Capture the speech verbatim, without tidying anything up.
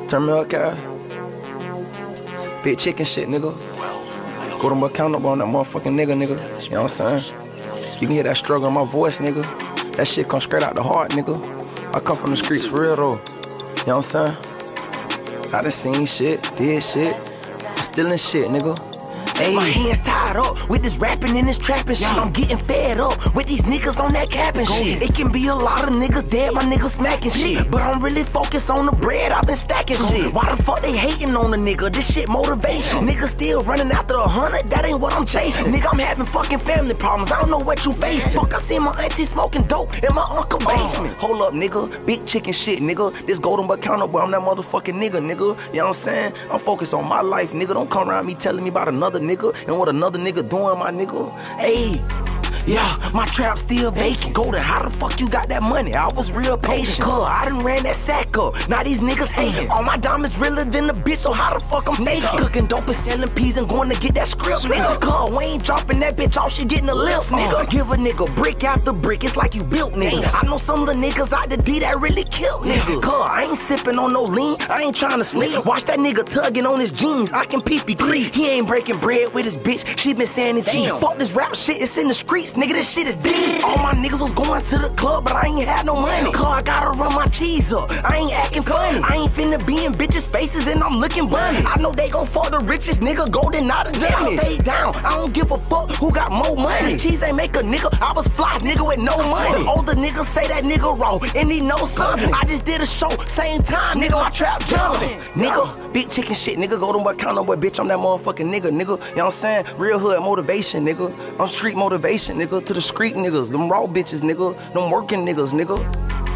Turn me up, Kyle. Big chicken shit, nigga. Go to my accountable on that motherfucking nigga, nigga. You know what I'm saying? You can hear that struggle in my voice, nigga. That shit come straight out the heart, nigga. I come from the streets for real, though. You know what I'm saying? I done seen shit, did shit. I'm still in shit, nigga. Hey. My hands tied up with this rapping and this trapping shit. I'm getting fed up with these niggas on that capping shit. It can be a lot of niggas dead, my niggas smacking shit. But I'm really focused on the bread, I've been stacking shit. Why the fuck they hating on a nigga? This shit motivation. Niggas still running after a hundred, that ain't what I'm chasing. Nigga, I'm having fucking family problems, I don't know what you facing. Fuck, I seen my auntie smoking dope in my uncle basement. Uh, hold up, nigga, big chicken shit, nigga. This golden but accountable, I'm that motherfucking nigga, nigga. You know what I'm saying? I'm focused on my life, nigga. Don't come around me telling me about another nigga and what another nigga doing, my nigga. Hey, yeah, my trap still vacant. Golden, how the fuck you got that money? I was real patient. Cuz I done ran that sack up. Now these niggas hating. All my diamonds realer than a bitch, so how the fuck I'm faking? Cooking dope and selling peas and going to get that script, nigga. Cuz we ain't dropping that bitch off, she getting a lift, nigga. Give a nigga brick after brick, it's like you built, nigga. I know some of the niggas out the D that really killed, nigga. Cuz I ain't sipping on no lean, I ain't trying to sleep. Watch that nigga tugging on his jeans, I can peep he creep. He ain't breaking bread with his bitch, she been saying it cheap. Fuck this rap shit, it's in the streets, nigga, this shit is dead. All my niggas was going to the club, but I ain't had no money. Cause I gotta run my cheese up, I ain't acting funny. I ain't finna be in bitches' faces and I'm looking bunny. I know they gon' fuck the richest nigga, golden not a dummy. Stay down, I don't give a fuck who got more money. Cheese ain't make a nigga, I was fly nigga with no money. Older niggas say that nigga wrong, and he know something. I just did a show, same time, nigga, my trap jumping. Nigga, big chicken shit, nigga, go to my counter, boy, bitch, I'm that motherfucking nigga, nigga. You know what I'm saying? Real hood motivation, nigga. I'm street motivation, nigga, to the street niggas, them raw bitches, nigga, them working niggas, nigga.